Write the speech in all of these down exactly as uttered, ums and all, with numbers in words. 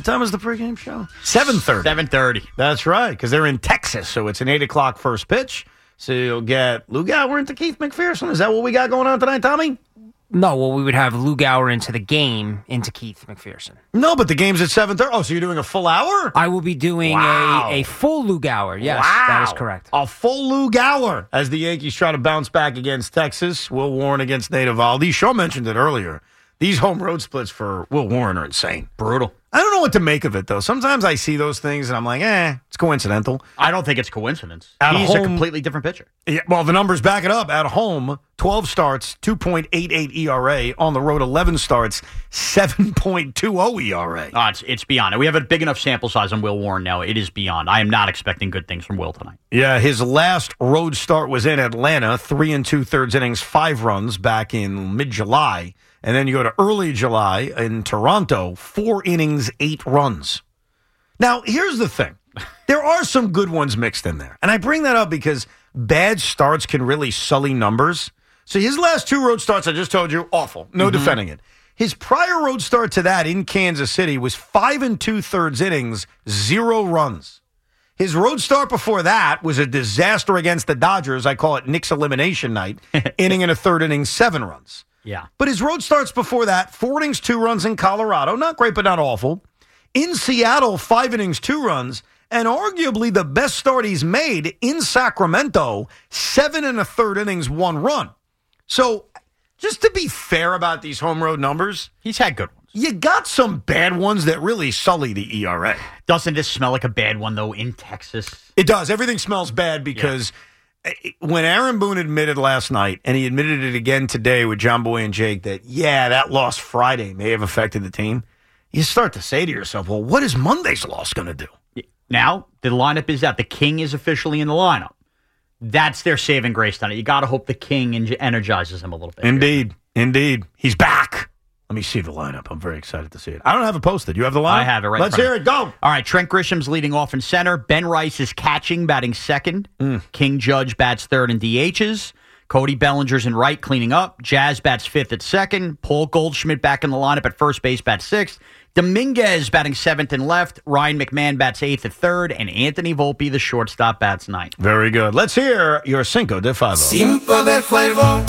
time is the pregame show? seven thirty. seven thirty. That's right, because they're in Texas, so it's an eight o'clock first pitch. So you'll get Lou Gower into Keith McPherson. Is that what we got going on tonight, Tommy? No, well, we would have Lou Gower into the game into Keith McPherson. No, but the game's at seven thirty. Oh, so you're doing a full hour? I will be doing Wow. a, a full Lou Gower. Yes, Wow. that is correct. A full Lou Gower as the Yankees try to bounce back against Texas. Will Warren against Nate Eovaldi. Shaw mentioned it earlier. These home road splits for Will Warren are insane. Brutal. I don't know what to make of it, though. Sometimes I see those things, and I'm like, eh, it's coincidental. I don't think it's coincidence. At He's home- a completely different pitcher. Yeah, well, the numbers back it up. At home, twelve starts, two point eight eight E R A. On the road, eleven starts, seven point two oh E R A. Oh, it's, it's beyond it. We have a big enough sample size on Will Warren now. It is beyond. I am not expecting good things from Will tonight. Yeah, his last road start was in Atlanta, three and two-thirds innings, five runs back in mid-July. And then you go to early July in Toronto, four innings, eight runs. Now, here's the thing. There are some good ones mixed in there. And I bring that up because bad starts can really sully numbers. So his last two road starts, I just told you, awful. No mm-hmm. defending it. His prior road start to that in Kansas City was five and two-thirds innings, zero runs. His road start before that was a disaster against the Dodgers. I call it Nick's elimination night. Inning and a third inning, seven runs. Yeah. But his road starts before that, four innings, two runs in Colorado. Not great, but not awful. In Seattle, five innings, two runs. And arguably the best start he's made in Sacramento, seven and a third innings, one run. So just to be fair about these home road numbers, he's had good ones. You got some bad ones that really sully the E R A. Doesn't this smell like a bad one, though, in Texas? It does. Everything smells bad because... Yeah. When Aaron Boone admitted last night, and he admitted it again today with John Boy and Jake, that, yeah, that loss Friday may have affected the team, you start to say to yourself, well, what is Monday's loss going to do? Now, the lineup is out. The King is officially in the lineup. That's their saving grace tonight. You got to hope the King energizes him a little bit. Indeed. Here. Indeed. He's back. Let me see the lineup. I'm very excited to see it. I don't have it posted. You have the lineup? I have it right Let's hear it. Go. All right. Trent Grisham's leading off in center. Ben Rice is catching, batting second. Mm. King Judge bats third and D Hs. Cody Bellinger's in right, cleaning up. Jazz bats fifth at second. Paul Goldschmidt back in the lineup at first base, bats sixth. Dominguez batting seventh and left. Ryan McMahon bats eighth at third. And Anthony Volpe, the shortstop, bats ninth. Very good. Let's hear your Cinco de Favo. Cinco de Flavor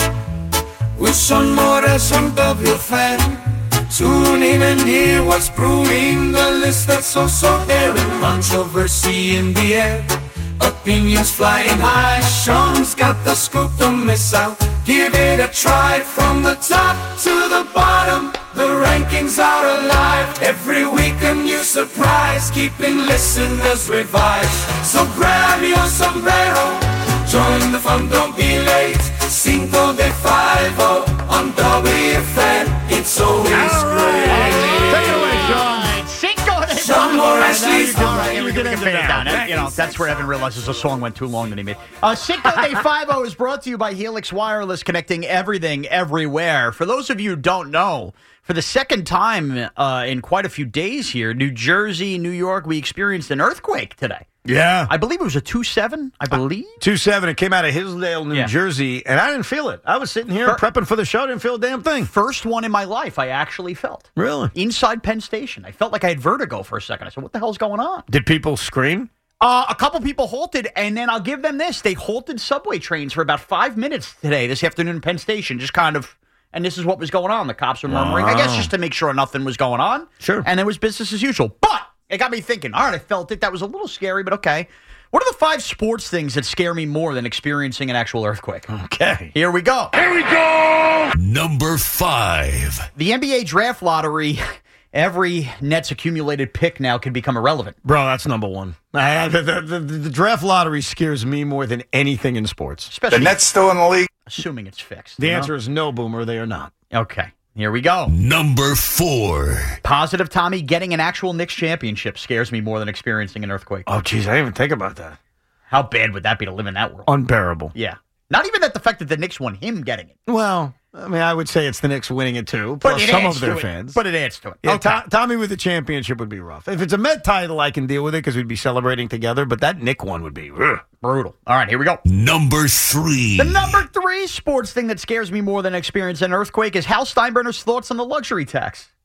with some more some of your fan. Tune in and hear what's brewing. The list that's so so very controversy in the air. Opinions flying high. Sean's got the scoop, don't miss out. Give it a try from the top to the bottom. The rankings are alive. Every week a new surprise, keeping listeners revived. So grab your sombrero, join the fun, don't be late. Cinco de Five-O on W F N. It's always great. Take it away, Sean. Cinco de Sean Morris. All right, we can figure it down. You know, that's where Evan realizes the song went too long that he made. Uh, Cinco de Five-O is brought to you by Helix Wireless, connecting everything everywhere. For those of you who don't know, for the second time uh, in quite a few days here, New Jersey, New York, we experienced an earthquake today. Yeah. I believe it was a two seven, I believe. two seven. It came out of Hillsdale, New yeah. Jersey, and I didn't feel it. I was sitting here First, prepping for the show, didn't feel a damn thing. First one in my life I actually felt. Really? Inside Penn Station. I felt like I had vertigo for a second. I said, what the hell's going on? Did people scream? Uh, a couple people halted, and then I'll give them this. They halted subway trains for about five minutes today, this afternoon in Penn Station, just kind of, and this is what was going on. The cops were murmuring, wow. I guess just to make sure nothing was going on. Sure. And it was business as usual. But it got me thinking, all right, I felt it. That was a little scary, but okay. What are the five sports things that scare me more than experiencing an actual earthquake? Okay. Here we go. Here we go. Number five. The N B A draft lottery, every Nets accumulated pick now can become irrelevant. Bro, that's number one. Uh, the, the, the, the draft lottery scares me more than anything in sports. Especially the Nets still in the league? Assuming it's fixed. The you know? answer is no, Boomer. They are not. Okay. Here we go. Number four. Positive Tommy, getting an actual Knicks championship scares me more than experiencing an earthquake. Oh, geez, I didn't even think about that. How bad would that be to live in that world? Unbearable. Yeah. Not even that the fact that the Knicks won him getting it. Well, I mean, I would say it's the Knicks winning it too, plus some of their it. fans. But it adds to it. Yeah, okay. to- Tommy with the championship would be rough. If it's a Met title, I can deal with it because we'd be celebrating together, but that Knick one would be ugh. Brutal. All right, here we go. Number three. The number three sports thing that scares me more than experiencing an earthquake is Hal Steinbrenner's thoughts on the luxury tax.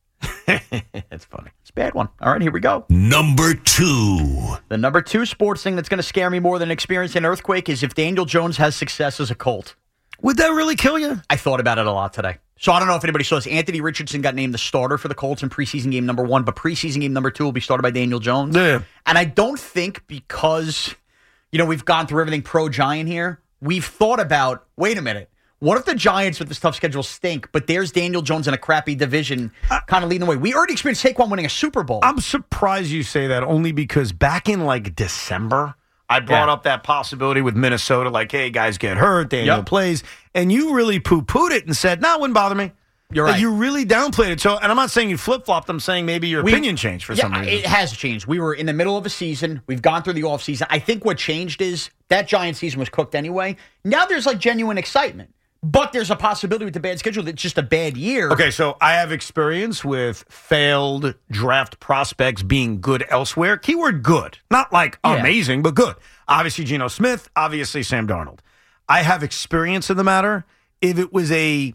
That's funny. It's a bad one. All right, here we go. Number two. The number two sports thing that's going to scare me more than experiencing an earthquake is if Daniel Jones has success as a Colt. Would that really kill you? I thought about it a lot today. So I don't know if anybody saw this. Anthony Richardson got named the starter for the Colts in preseason game number one, but preseason game number two will be started by Daniel Jones. Yeah. And I don't think because, you know, we've gone through everything pro-Giant here, we've thought about, wait a minute, what if the Giants with this tough schedule stink, but there's Daniel Jones in a crappy division kind of leading the way? We already experienced Saquon winning a Super Bowl. I'm surprised you say that only because back in like December, I brought Yeah. up that possibility with Minnesota, like, hey, guys get hurt, Daniel Yep. plays, and you really poo-pooed it and said, no, it wouldn't bother me. You're Like, right. you really downplayed it. So, and I'm not saying you flip-flopped. I'm saying maybe your We- opinion changed for yeah, some reason. it has changed. We were in the middle of a season. We've gone through the offseason. I think what changed is that Giant season was cooked anyway. Now there's like genuine excitement. But there's a possibility with the bad schedule that it's just a bad year. Okay, so I have experience with failed draft prospects being good elsewhere. Keyword good. Not like Yeah. amazing, but good. Obviously, Geno Smith. Obviously, Sam Darnold. I have experience in the matter. If it was a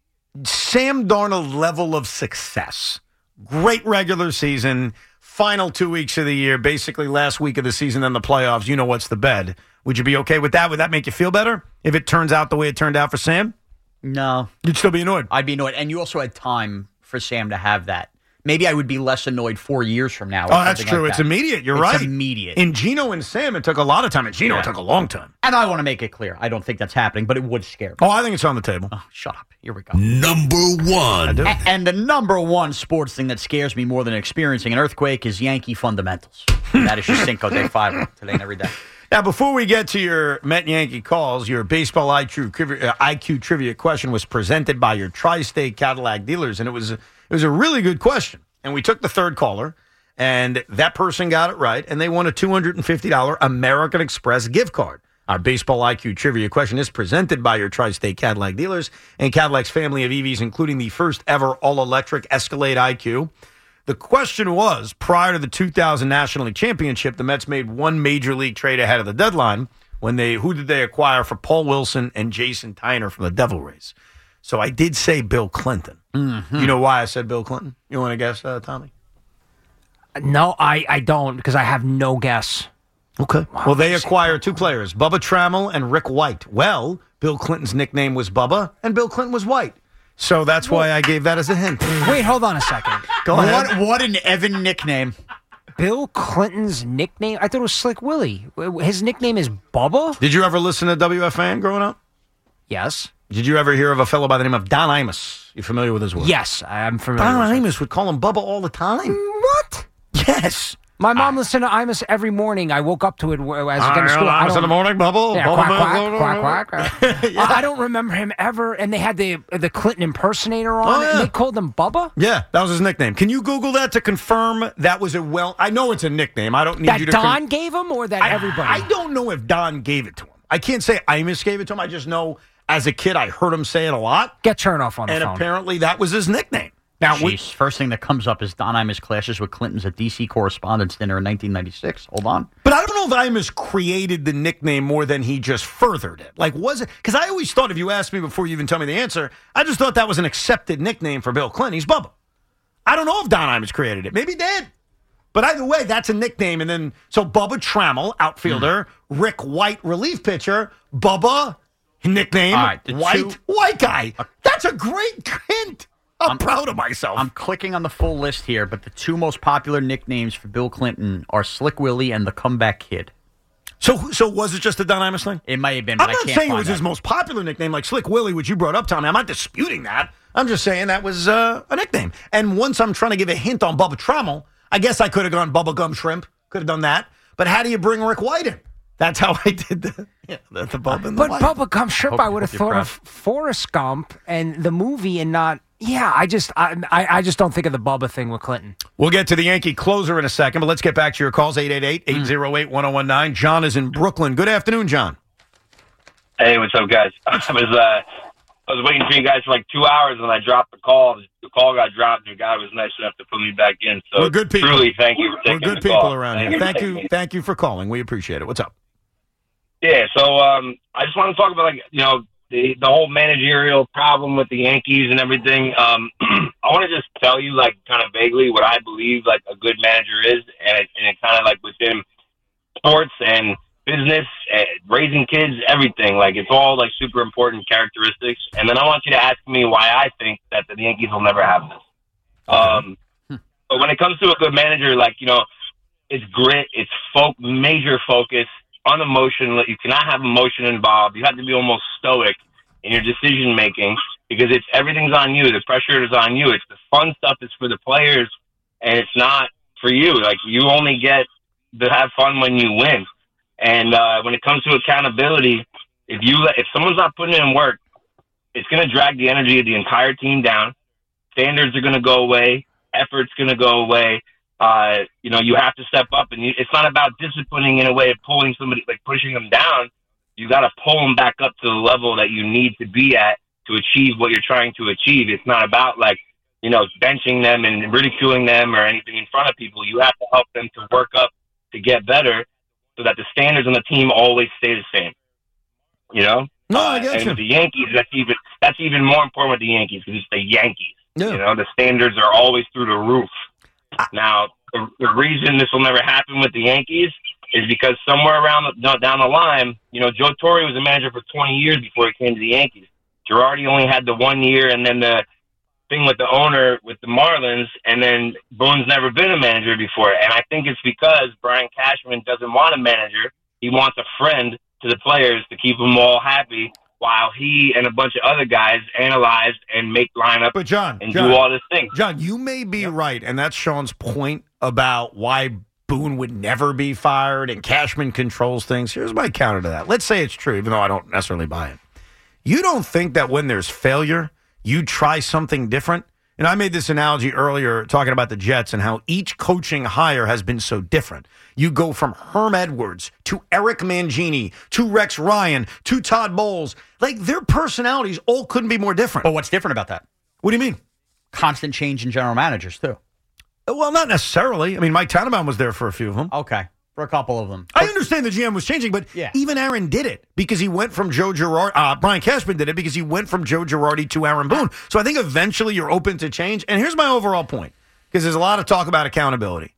Sam Darnold level of success, great regular season, final two weeks of the year, basically last week of the season, then the playoffs, you know what's the bed. Would you be okay with that? Would that make you feel better if it turns out the way it turned out for Sam? No. You'd still be annoyed. I'd be annoyed. And you also had time for Sam to have that. Maybe I would be less annoyed four years from now. or Oh, that's something true. like It's that. immediate. You're It's right. immediate. In Geno and Sam, it took a lot of time. In Geno, Yeah. it took a long time. And I want to make it clear. I don't think that's happening, but it would scare me. Oh, I think it's on the table. Oh, shut up. Here we go. Number one. A- and the number one sports thing that scares me more than experiencing an earthquake is Yankee fundamentals. And that is your Cinco de Five today and every day. Now, before we get to your Met Yankee calls, your baseball I Q, uh, I Q trivia question was presented by your Tri-State Cadillac dealers, and it was it was a really good question. And we took the third caller, and that person got it right, and they won a two hundred fifty dollars American Express gift card. Our baseball I Q trivia question is presented by your Tri-State Cadillac dealers and Cadillac's family of E Vs, including the first ever all-electric Escalade I Q. The question was, prior to the two thousand National League Championship, the Mets made one major league trade ahead of the deadline. When they, who did they acquire for Paul Wilson and Jason Tyner from the Devil Rays? So I did say Bill Clinton. Mm-hmm. You know why I said Bill Clinton? You want to guess, uh, Tommy? No, I, I don't because I have no guess. Okay. Well, they acquired two players, Bubba Trammell and Rick White. Well, Bill Clinton's nickname was Bubba, and Bill Clinton was White. So that's why I gave that as a hint. Wait, hold on a second. Go ahead. What, what an Evan nickname. Bill Clinton's nickname? I thought it was Slick Willie. His nickname is Bubba? Did you ever listen to W F A N growing up? Yes. Did you ever hear of a fellow by the name of Don Imus? You familiar with his work? Yes, I'm familiar Don with it. Imus would call him Bubba all the time. What? Yes. My mom listened to Imus every morning. I woke up to it w- as I was getting to school. I Imus in the don't, morning, Bubba. yeah, Bubba, quack, Bubba, quack, Bubba. quack, quack, quack. I I don't remember him ever. And they had the the Clinton impersonator on Oh, it, yeah. and they called him Bubba? Yeah, that was his nickname. Can you Google that to confirm that was a well? I know it's a nickname. I don't need That you to. Don con- gave him or that I, everybody? I don't know if Don gave it to him. I can't say Imus gave it to him. I just know as a kid I heard him say it a lot, Get Chernoff on the and phone. apparently that was his nickname. Now, we, Jeez, first thing that comes up is Don Imus clashes with Clinton's at D C Correspondence Dinner in nineteen ninety-six. Hold on. but I don't know if Imus created the nickname more than he just furthered it. Like, was it? Because I always thought, if you asked me before you even tell me the answer, I just thought that was an accepted nickname for Bill Clinton. He's Bubba. I don't know if Don Imus created it. Maybe he did. But either way, that's a nickname. And then, so Bubba Trammell, outfielder, mm. Rick White, relief pitcher, Bubba, nickname, All right, the White, two- White guy. That's a great hint. I'm, I'm- proud of myself. I'm clicking on the full list here, but the two most popular nicknames for Bill Clinton are Slick Willie and the Comeback Kid. so, so was it just a Don Imus thing? It may have been, but I'm I not can't saying it find was that. his most popular nickname, like Slick Willie, which you brought up, Tommy. I'm not disputing that. I'm just saying that was uh, a nickname. And once I'm trying to give a hint on Bubba Trammell, I guess I could have gone Bubba Gum Shrimp. Could have done that. But how do you bring Rick White in? That's how I did the, yeah, the, the Bubba and the But White. Bubba Gump Shrimp, Hope- I would have hope you're thought of Forrest Gump and the movie and not. Yeah, I just I, I I just don't think of the Bubba thing with Clinton. We'll get to the Yankee closer in a second, but let's get back to your calls, eight eight eight, eight oh eight, one oh one nine. John is in Brooklyn. Good afternoon, John. Hey, what's up, guys? I was uh, I was waiting for you guys for like two hours, and I dropped the call. The call got dropped, and the guy was nice enough to put me back in. So We're good people. Truly, thank you for We're taking good the people call. around Thank here. for Thank taking you. me. Thank you for calling. We appreciate it. What's up? Yeah, so um, I just want to talk about, like, you know, the the whole managerial problem with the Yankees and everything. Um, I want to just tell you, like, kind of vaguely what I believe, like, a good manager is, and it, and it kind of like within sports and business, uh, raising kids, everything. Like, it's all like super important characteristics. And then I want you to ask me why I think that the Yankees will never have this. Um, but when it comes to a good manager, like, you know, it's grit, it's folk, major focus, unemotional. You cannot have emotion involved. You have to be almost stoic in your decision making because it's everything's on you. The pressure is on you. It's the fun stuff is for the players, and it's not for you. Like, you only get to have fun when you win. And uh, when it comes to accountability, if you let, if someone's not putting in work, it's going to drag the energy of the entire team down. Standards are going to go away. Effort's going to go away. Uh, you know, you have to step up, and you, it's not about disciplining in a way of pulling somebody, like pushing them down. You got to pull them back up to the level that you need to be at to achieve what you're trying to achieve. It's not about, like, you know, benching them and ridiculing them or anything in front of people. You have to help them to work up to get better so that the standards on the team always stay the same. You know? No, I get uh, and you. with the Yankees, that's even, that's even more important with the Yankees because it's the Yankees. Yeah. You know, the standards are always through the roof. Now, the, the reason this will never happen with the Yankees is because somewhere around the, down the line, you know, Joe Torre was a manager for twenty years before he came to the Yankees. Girardi only had the one year, and then the thing with the owner with the Marlins, and then Boone's never been a manager before. And I think it's because Brian Cashman doesn't want a manager. He wants a friend to the players to keep them all happy while he and a bunch of other guys analyze and make lineup But John, and John, do all this thing. John, you may be yep. right, and that's Sean's point about why Boone would never be fired and Cashman controls things. Here's my counter to that. Let's say it's true, even though I don't necessarily buy it. You don't think that when there's failure, you try something different? And I made this analogy earlier talking about the Jets and how each coaching hire has been so different. You go from Herm Edwards to Eric Mangini to Rex Ryan to Todd Bowles. Like, their personalities all couldn't be more different. But what's different about that? What do you mean? Constant change in general managers, too. Well, not necessarily. I mean, Mike Tannenbaum was there for a few of them. Okay. For a couple of them. I understand the G M was changing, but yeah. even Aaron did it because he went from Joe Girardi. Uh, Brian Cashman did it because he went from Joe Girardi to Aaron Boone. So I think eventually you're open to change. And here's my overall point, because there's a lot of talk about accountability.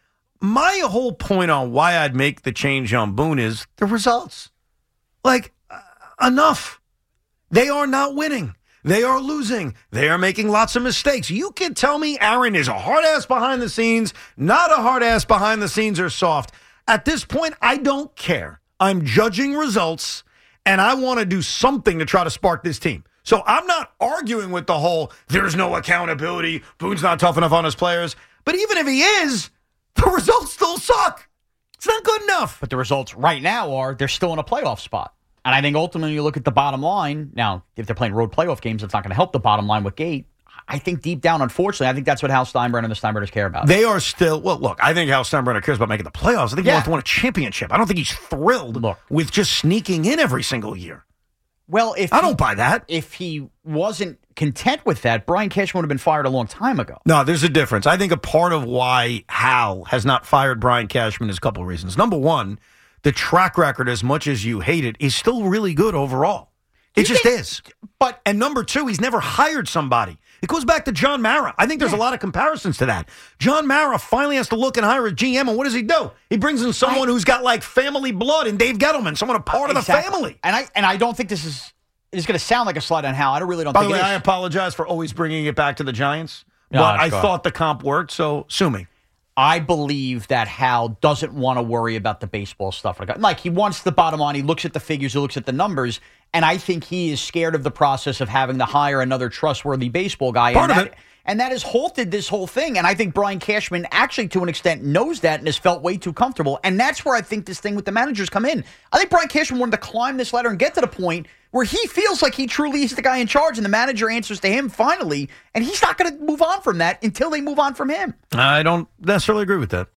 My whole point on why I'd make the change on Boone is the results. Like, uh, enough. They are not winning. They are losing. They are making lots of mistakes. You can tell me Aaron is a hard ass behind the scenes, not a hard ass behind the scenes or soft. At this point, I don't care. I'm judging results, and I want to do something to try to spark this team. So I'm not arguing with the whole, there's no accountability, Boone's not tough enough on his players. But even if he is, the results still suck. It's not good enough. But the results right now are they're still in a playoff spot. And I think ultimately you look at the bottom line. Now, if they're playing road playoff games, it's not going to help the bottom line with Gate. I think deep down, unfortunately, I think that's what Hal Steinbrenner and the Steinbrenners care about. They are still, well, look, I think Hal Steinbrenner cares about making the playoffs. I think Yeah. he wants to win a championship. I don't think he's thrilled Look. with just sneaking in every single year. Well, if I he, don't buy that. If he wasn't content with that, Brian Cashman would have been fired a long time ago. No, there's a difference. I think a part of why Hal has not fired Brian Cashman is a couple of reasons. Number one, the track record, as much as you hate it, is still really good overall. It just think- is. But And number two, he's never hired somebody. It goes back to John Mara. I think there's Yeah. a lot of comparisons to that. John Mara finally has to look and hire a G M, and what does he do? He brings in someone I- who's got like family blood in Dave Gettleman, someone a part of the Exactly. family. And I and I don't think this is is going to sound like a slight on Hal. I don't really don't By the think way, it I is. apologize for always bringing it back to the Giants, No, but it's I good. thought the comp worked, so sue me. I believe that Hal doesn't want to worry about the baseball stuff. Like, like he wants the bottom line. He looks at the figures. He looks at the numbers. And I think he is scared of the process of having to hire another trustworthy baseball guy. Part and of that, it. And that has halted this whole thing. And I think Brian Cashman actually, to an extent, knows that and has felt way too comfortable. And that's where I think this thing with the managers come in. I think Brian Cashman wanted to climb this ladder and get to the point where he feels like he truly is the guy in charge and the manager answers to him finally. And he's not going to move on from that until they move on from him. I don't necessarily agree with that.